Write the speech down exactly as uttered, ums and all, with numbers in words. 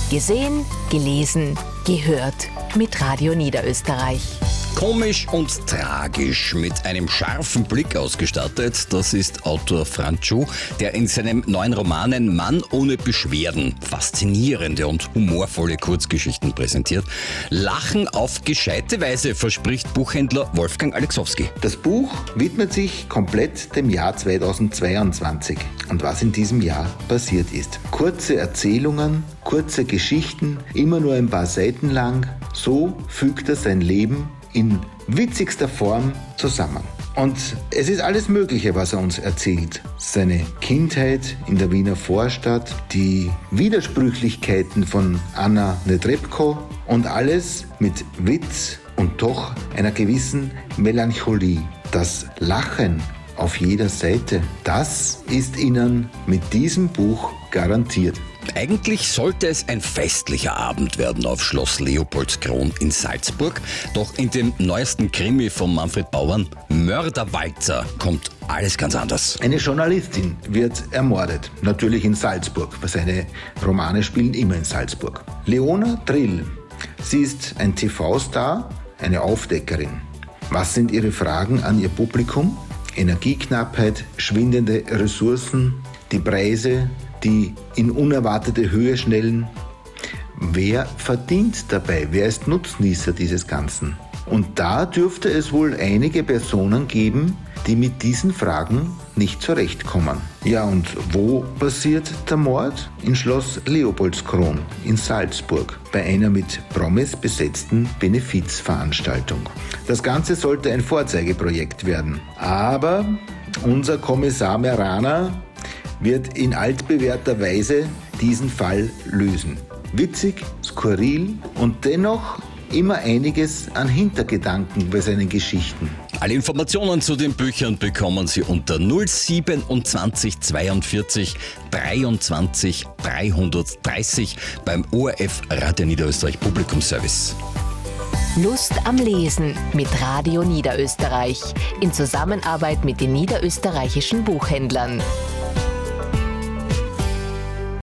Gesehen, gelesen, gehört mit Radio Niederösterreich. Komisch und tragisch, mit einem scharfen Blick ausgestattet, das ist Autor Franz Schuh, der in seinem neuen Roman Mann ohne Beschwerden faszinierende und humorvolle Kurzgeschichten präsentiert. Lachen auf gescheite Weise, verspricht Buchhändler Wolfgang Alexowski. Das Buch widmet sich komplett dem Jahr zweitausendzweiundzwanzig und was in diesem Jahr passiert ist. Kurze Erzählungen, kurze Geschichten, immer nur ein paar Seiten lang, so fügt er sein Leben in witzigster Form zusammen. Und es ist alles Mögliche, was er uns erzählt. Seine Kindheit in der Wiener Vorstadt, die Widersprüchlichkeiten von Anna Netrebko und alles mit Witz und doch einer gewissen Melancholie. Das Lachen auf jeder Seite, das ist Ihnen mit diesem Buch garantiert. Eigentlich sollte es ein festlicher Abend werden auf Schloss Leopoldskron in Salzburg. Doch in dem neuesten Krimi von Manfred Bauern, Mörderwalzer, kommt alles ganz anders. Eine Journalistin wird ermordet, natürlich in Salzburg, weil seine Romane spielen immer in Salzburg. Leona Trill, sie ist ein T V-Star, eine Aufdeckerin. Was sind ihre Fragen an ihr Publikum? Energieknappheit, schwindende Ressourcen, die Preise, die in unerwartete Höhe schnellen. Wer verdient dabei? Wer ist Nutznießer dieses Ganzen? Und da dürfte es wohl einige Personen geben, die mit diesen Fragen nicht zurechtkommen. Ja, und wo passiert der Mord? In Schloss Leopoldskron in Salzburg, bei einer mit Promis besetzten Benefizveranstaltung. Das Ganze sollte ein Vorzeigeprojekt werden. Aber unser Kommissar Merana wird in altbewährter Weise diesen Fall lösen. Witzig, skurril und dennoch immer einiges an Hintergedanken bei seinen Geschichten. Alle Informationen zu den Büchern bekommen Sie unter null siebenundzwanzig zweiundvierzig dreiundzwanzig dreihundertdreißig beim O R F Radio Niederösterreich Publikumsservice. Lust am Lesen mit Radio Niederösterreich in Zusammenarbeit mit den niederösterreichischen Buchhändlern.